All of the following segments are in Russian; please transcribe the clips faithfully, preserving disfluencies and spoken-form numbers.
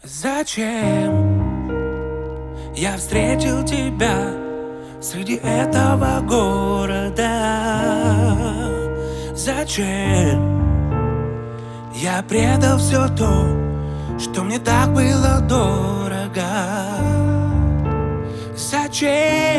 Зачем я встретил тебя среди этого города? Зачем я предал все то, что мне так было дорого? Зачем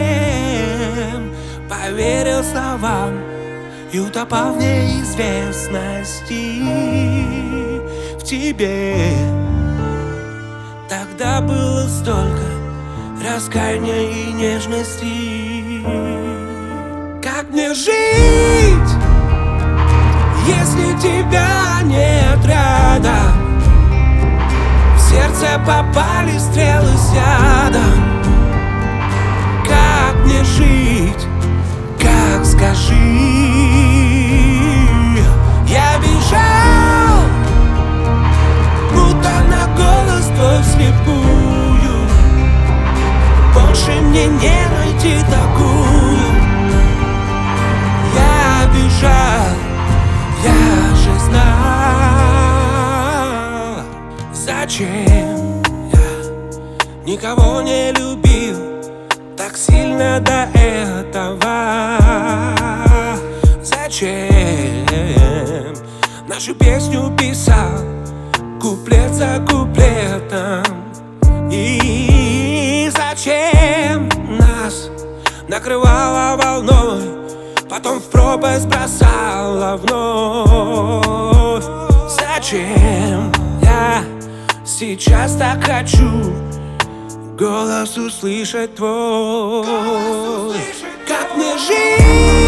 поверил словам и утопал в неизвестности? В тебе тогда было столько раскаяния и нежности. Как мне жить, если тебя нет рядом? В сердце попали стрелы с ядом. Как мне жить, как скажи? Я бежал, будто на голос твой вслепую. Больше мне не найти такую. Я бежал, я же знал. Зачем я никого не любил так сильно до этого? Зачем нашу песню писал куплет за куплетом? И зачем нас накрывало волной, потом в пропасть бросало вновь? Зачем я сейчас так хочу голос услышать твой? Как мне жить,